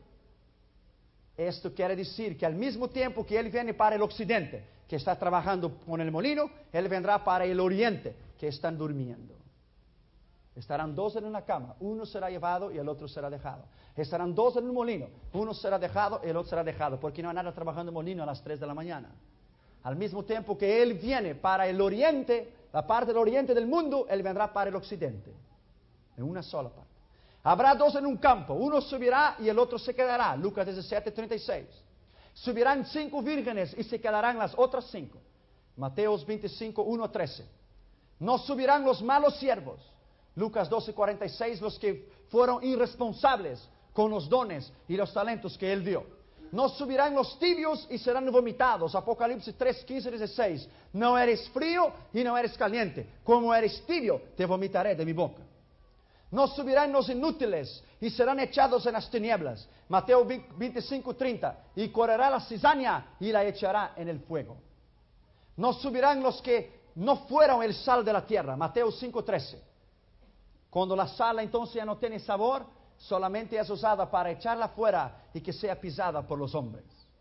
Esto quiere decir que al mismo tiempo que Él viene para el occidente, que está trabajando con el molino, Él vendrá para el oriente, que están durmiendo. Estarán dos en una cama, uno será llevado y el otro será dejado. Estarán dos en un molino, uno será dejado y el otro será dejado, porque no hay nada trabajando en molino a las tres de la mañana. Al mismo tiempo que Él viene para el oriente, la parte del oriente del mundo, Él vendrá para el occidente, en una sola parte. Habrá dos en un campo, uno subirá y el otro se quedará. Lucas diecisiete, treinta y seis. Subirán cinco vírgenes y se quedarán las otras cinco. Mateos veinticinco, uno a trece. No subirán los malos siervos. Lucas doce, cuarenta y seis, los que fueron irresponsables con los dones y los talentos que Él dio. No subirán los tibios y serán vomitados. Apocalipsis tres, quince, dieciséis. No eres frío y no eres caliente. Como eres tibio, te vomitaré de mi boca. No subirán los inútiles y serán echados en las tinieblas. Mateo veinticinco, treinta. Y correrá la cizaña y la echará en el fuego. No subirán los que no fueron el sal de la tierra. Mateo cinco, trece. Cuando la sal entonces ya no tiene sabor, solamente es usada para echarla fuera y que sea pisada por los hombres.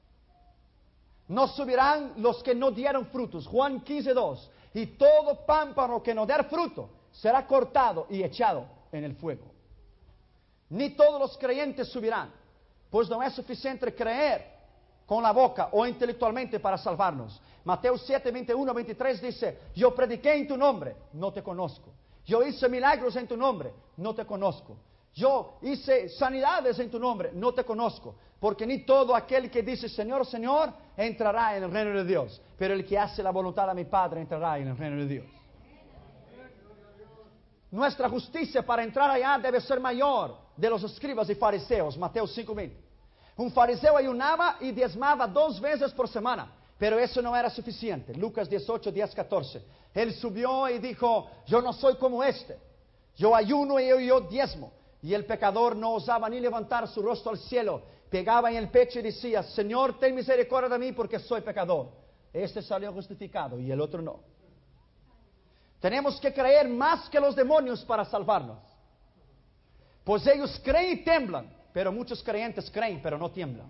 No subirán los que no dieron frutos. Juan quince, dos. Y todo pámpano que no der fruto será cortado y echado en el fuego. Ni todos los creyentes subirán, pues no es suficiente creer con la boca o intelectualmente para salvarnos. Mateo siete, veintiuno a veintitrés dice: yo prediqué en tu nombre, no te conozco. Yo hice milagros en tu nombre, no te conozco. Yo hice sanidades en tu nombre, no te conozco. Porque ni todo aquel que dice Señor, Señor, entrará en el reino de Dios. Pero el que hace la voluntad de mi Padre entrará en el reino de Dios. nuestra justicia para entrar allá debe ser mayor de los escribas y fariseos. Mateo cinco veinte. Un fariseo ayunaba y diezmaba dos veces por semana, pero eso no era suficiente. Lucas dieciocho, diez, catorce. Él subió y dijo, yo no soy como este. Yo ayuno y yo, yo diezmo. Y el pecador no osaba ni levantar su rostro al cielo. Pegaba en el pecho y decía, Señor, ten misericordia de mí porque soy pecador. Este salió justificado y el otro no. Tenemos que creer más que los demonios para salvarnos. Pues ellos creen y tiemblan, pero muchos creyentes creen, pero no tiemblan.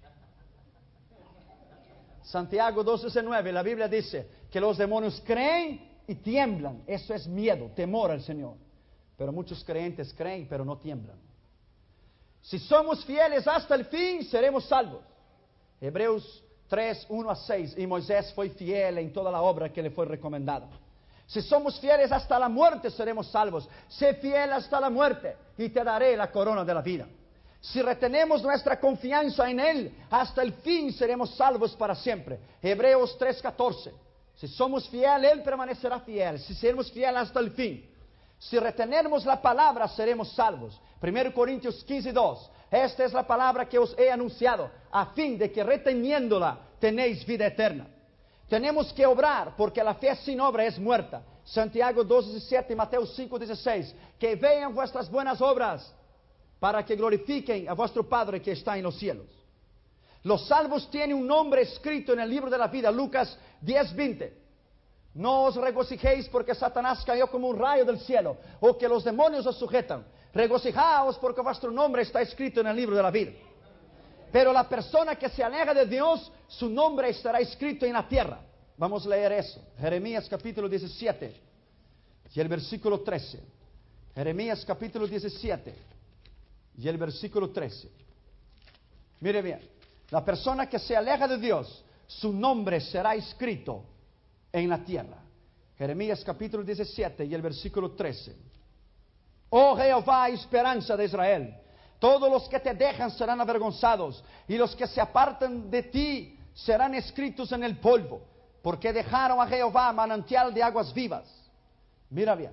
Santiago dos diecinueve, la Biblia dice que los demonios creen y tiemblan. Eso es miedo, temor al Señor. Pero muchos creyentes creen, pero no tiemblan. Si somos fieles hasta el fin, seremos salvos. Hebreos tres, uno a seis. Y Moisés fue fiel en toda la obra que le fue recomendada. Si somos fieles hasta la muerte, seremos salvos. Sé fiel hasta la muerte y te daré la corona de la vida. Si retenemos nuestra confianza en Él, hasta el fin seremos salvos para siempre. Hebreos tres, catorce. Si somos fieles, Él permanecerá fiel. Si seremos fieles hasta el fin. Si retenemos la palabra, seremos salvos. primero Corintios quince, dos. Esta es la palabra que os he anunciado, a fin de que reteniéndola tenéis vida eterna. Tenemos que obrar, porque la fe sin obra es muerta. Santiago dos, diecisiete y Mateo cinco, dieciséis. Que vean vuestras buenas obras, para que glorifiquen a vuestro Padre que está en los cielos. Los salvos tienen un nombre escrito en el libro de la vida. Lucas diez, veinte. No os regocijéis porque Satanás cayó como un rayo del cielo, o que los demonios os sujetan. Regocijaos porque vuestro nombre está escrito en el libro de la vida. Pero la persona que se aleja de Dios, su nombre estará escrito en la tierra. Vamos a leer eso. Jeremías capítulo diecisiete y el versículo trece. Jeremías capítulo diecisiete y el versículo trece. Mire bien, la persona que se aleja de Dios, su nombre será escrito en la tierra. Jeremías capítulo diecisiete y el versículo trece. Oh Jehová, esperanza de Israel, todos los que te dejan serán avergonzados, y los que se apartan de ti serán escritos en el polvo, porque dejaron a Jehová manantial de aguas vivas. Mira bien.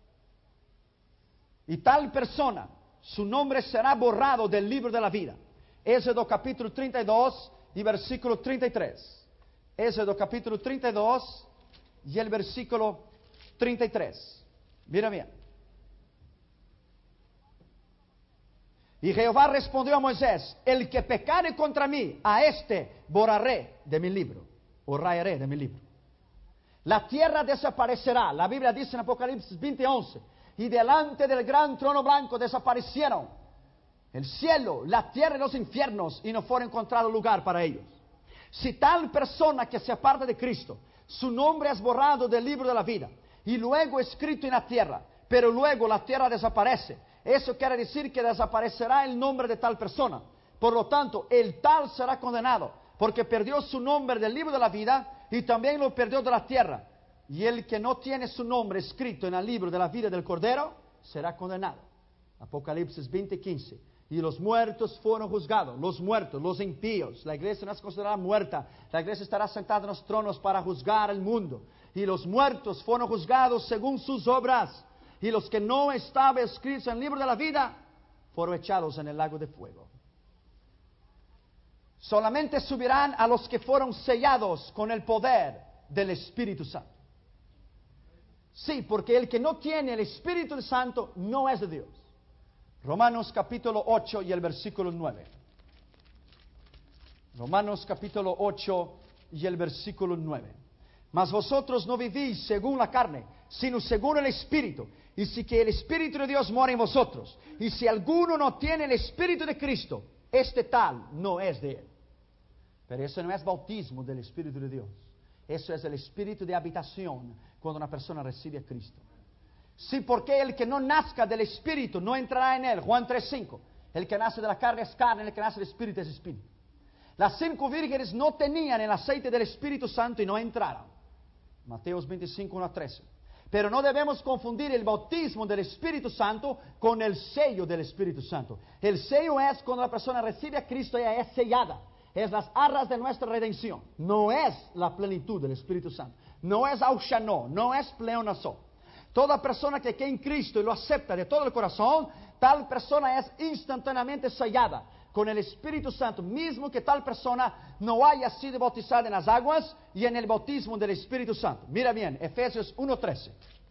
Y tal persona, su nombre será borrado del libro de la vida. Éxodo capítulo treinta y dos y versículo treinta y tres. Éxodo capítulo treinta y dos y el versículo treinta y tres. Mira bien. Y Jehová respondió a Moisés, el que pecare contra mí, a este borraré de mi libro, o rayaré de mi libro. La tierra desaparecerá. La Biblia dice en Apocalipsis veinte, once, y delante del gran trono blanco desaparecieron el cielo, la tierra y los infiernos, y no fue encontrado lugar para ellos. Si tal persona que se aparta de Cristo, su nombre es borrado del libro de la vida, y luego escrito en la tierra, pero luego la tierra desaparece, eso quiere decir que desaparecerá el nombre de tal persona. Por lo tanto, el tal será condenado, porque perdió su nombre del libro de la vida, y también lo perdió de la tierra. Y el que no tiene su nombre escrito en el libro de la vida del Cordero, será condenado. Apocalipsis veinte, quince. Y los muertos fueron juzgados, los muertos, los impíos. La iglesia no es considerada muerta. La iglesia estará sentada en los tronos para juzgar el mundo. Y los muertos fueron juzgados según sus obras. Y los que no estaban escritos en el libro de la vida, fueron echados en el lago de fuego. Solamente subirán a los que fueron sellados con el poder del Espíritu Santo. Sí, porque el que no tiene el Espíritu Santo no es de Dios. Romanos capítulo ocho y el versículo nueve. Romanos capítulo ocho y el versículo nueve. Mas vosotros no vivís según la carne, sino según el Espíritu. Y si que el Espíritu de Dios mora en vosotros. Y si alguno no tiene el Espíritu de Cristo, este tal no es de Él. Pero eso no es bautismo del Espíritu de Dios. Eso es el Espíritu de habitación cuando una persona recibe a Cristo. Sí, porque el que no nazca del Espíritu no entrará en él. Juan tres, cinco. El que nace de la carne es carne, el que nace del Espíritu es Espíritu. Las cinco vírgenes no tenían el aceite del Espíritu Santo y no entraron. Mateos veinticinco, uno a trece. Pero no debemos confundir el bautismo del Espíritu Santo con el sello del Espíritu Santo. El sello es cuando la persona recibe a Cristo, ella es sellada. Es las arras de nuestra redención. No es la plenitud del Espíritu Santo. No es aushano, no es pleonazo. Toda persona que cree en Cristo y lo acepta de todo el corazón, tal persona es instantáneamente sellada con el Espíritu Santo, mismo que tal persona no haya sido bautizada en las aguas y en el bautismo del Espíritu Santo. Mira bien, Efesios uno trece.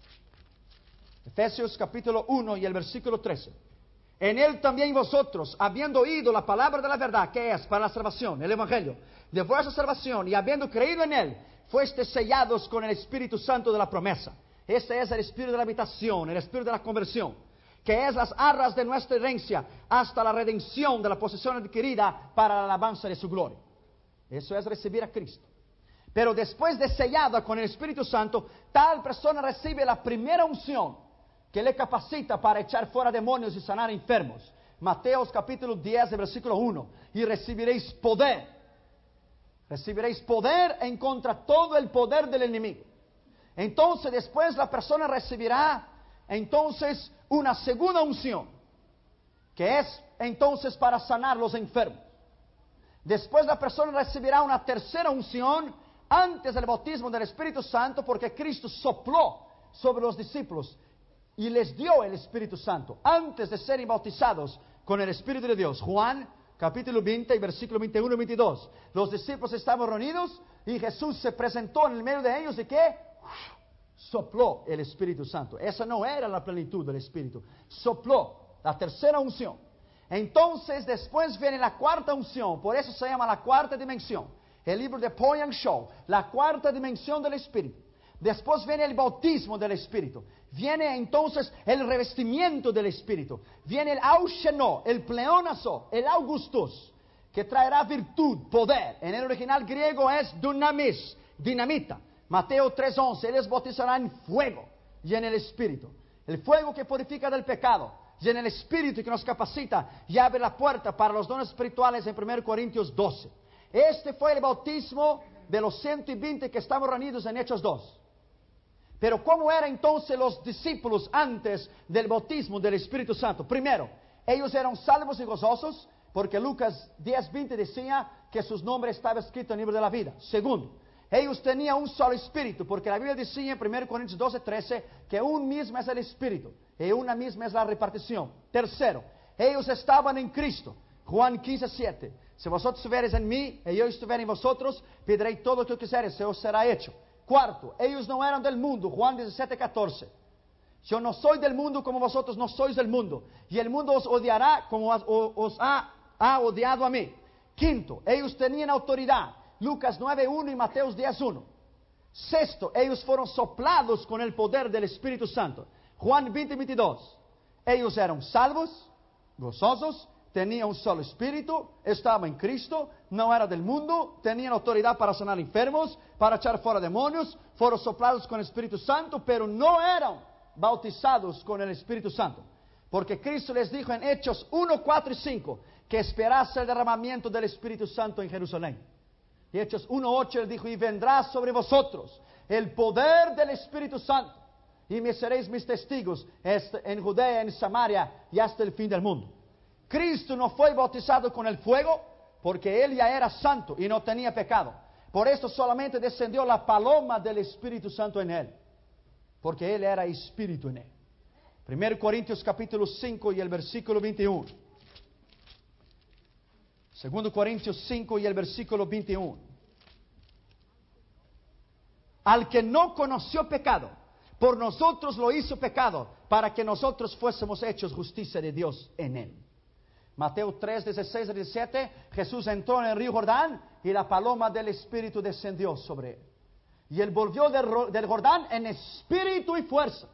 Efesios capítulo uno y el versículo trece. En él también vosotros, habiendo oído la palabra de la verdad, que es para la salvación, el Evangelio, de vuestra salvación, y habiendo creído en él, fuiste sellados con el Espíritu Santo de la promesa. Este es el Espíritu de la habitación, el Espíritu de la conversión, que es las arras de nuestra herencia, hasta la redención de la posesión adquirida para la alabanza de su gloria. Eso es recibir a Cristo. Pero después de sellada con el Espíritu Santo, tal persona recibe la primera unción que le capacita para echar fuera demonios y sanar enfermos. Mateos capítulo diez, versículo uno. Y recibiréis poder. Recibiréis poder en contra todo el poder del enemigo. Entonces después la persona recibirá entonces una segunda unción, que es entonces para sanar los enfermos. Después la persona recibirá una tercera unción antes del bautismo del Espíritu Santo, porque Cristo sopló sobre los discípulos y les dio el Espíritu Santo antes de ser bautizados con el Espíritu de Dios. Juan capítulo veinte, versículo veintiuno y veintidós. Los discípulos estaban reunidos y Jesús se presentó en el medio de ellos y ¿qué? Sopló el Espíritu Santo. Esa no era la plenitud del Espíritu. Sopló, la tercera unción. Entonces después viene la cuarta unción, por eso se llama la cuarta dimensión. El libro de Paul Young Show, la cuarta dimensión del Espíritu. Después viene el bautismo del Espíritu. Viene entonces el revestimiento del Espíritu. Viene el ausheno, el pleonazo, el augustus, que traerá virtud, poder. En el original griego es dunamis, dinamita. Mateo tres once, ellos bautizarán en fuego y en el Espíritu. El fuego que purifica del pecado y en el Espíritu que nos capacita y abre la puerta para los dones espirituales en primero Corintios doce. Este fue el bautismo de los ciento veinte que estamos reunidos en Hechos dos. Pero ¿cómo eran entonces los discípulos antes del bautismo del Espíritu Santo? Primero, ellos eran salvos y gozosos, porque Lucas diez veinte decía que sus nombres estaban escritos en el libro de la vida. Segundo, ellos tenían un solo espíritu, porque la Biblia decía en primero Corintios doce trece que un mismo es el espíritu y una misma es la repartición. Tercero, ellos estaban en Cristo. Juan quince siete. Si vosotros estuviereis en mí y yo estuviera en vosotros, pediréis todo lo que quisiereis, se os será hecho. Cuarto, ellos no eran del mundo. Juan diecisiete catorce. Yo no soy del mundo como vosotros no sois del mundo, y el mundo os odiará como os, os ha, ha odiado a mí. Quinto, ellos tenían autoridad. Lucas nueve uno y Mateos diez uno. Sexto, ellos fueron soplados con el poder del Espíritu Santo. Juan veinte veintidós. Ellos eran salvos, gozosos, tenían un solo espíritu, estaban en Cristo, no eran del mundo, tenían autoridad para sanar enfermos, para echar fuera demonios, fueron soplados con el Espíritu Santo, pero no eran bautizados con el Espíritu Santo. Porque Cristo les dijo en Hechos uno, cuatro y cinco que esperase el derramamiento del Espíritu Santo en Jerusalén. Y Hechos uno ocho él dijo, y vendrá sobre vosotros el poder del Espíritu Santo, y me seréis mis testigos en Judea, en Samaria y hasta el fin del mundo. Cristo no fue bautizado con el fuego, porque Él ya era santo y no tenía pecado. Por eso solamente descendió la paloma del Espíritu Santo en Él, porque Él era Espíritu en Él. primero Corintios capítulo cinco y el versículo veintiuno. segundo Corintios cinco y el versículo veintiuno. Al que no conoció pecado, por nosotros lo hizo pecado, para que nosotros fuésemos hechos justicia de Dios en Él. Mateo tres, dieciséis a diecisiete, Jesús entró en el río Jordán y la paloma del Espíritu descendió sobre Él. Y Él volvió del, del Jordán en espíritu y fuerza.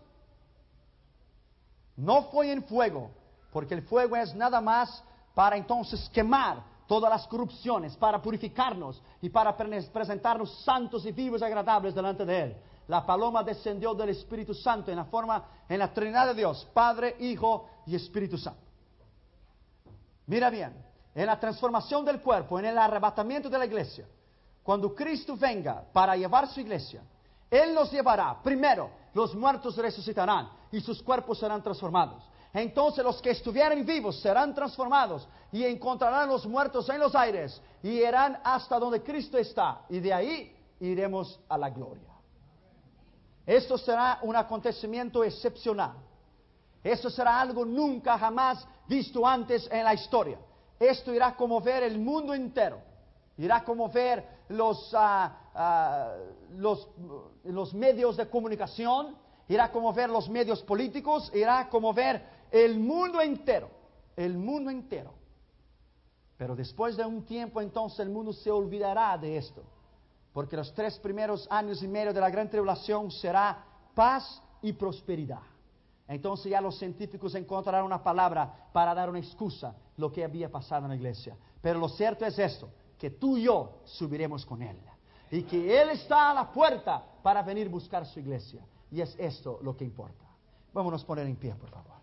No fue en fuego, porque el fuego es nada más para entonces quemar todas las corrupciones, para purificarnos y para presentarnos santos y vivos y agradables delante de Él. La paloma descendió del Espíritu Santo en la forma, en la Trinidad de Dios, Padre, Hijo y Espíritu Santo. Mira bien, en la transformación del cuerpo, en el arrebatamiento de la iglesia, cuando Cristo venga para llevar su iglesia, Él los llevará. Primero, los muertos resucitarán y sus cuerpos serán transformados. Entonces los que estuvieran vivos serán transformados y encontrarán los muertos en los aires y irán hasta donde Cristo está. Y de ahí iremos a la gloria. Esto será un acontecimiento excepcional. Esto será algo nunca jamás visto antes en la historia. Esto irá a conmover el mundo entero. Irá a conmover los, uh, uh, los, los medios de comunicación. Irá a conmover los medios políticos. Irá a conmover el mundo entero. El mundo entero. Pero después de un tiempo entonces el mundo se olvidará de esto. Porque los tres primeros años y medio de la gran tribulación será paz y prosperidad. Entonces ya los científicos encontrarán una palabra para dar una excusa lo que había pasado en la iglesia. Pero lo cierto es esto, que tú y yo subiremos con Él. Y que Él está a la puerta para venir a buscar su iglesia. Y es esto lo que importa. Vámonos a poner en pie, por favor.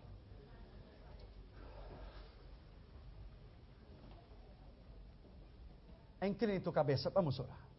Incline tu cabeza, vamos a orar.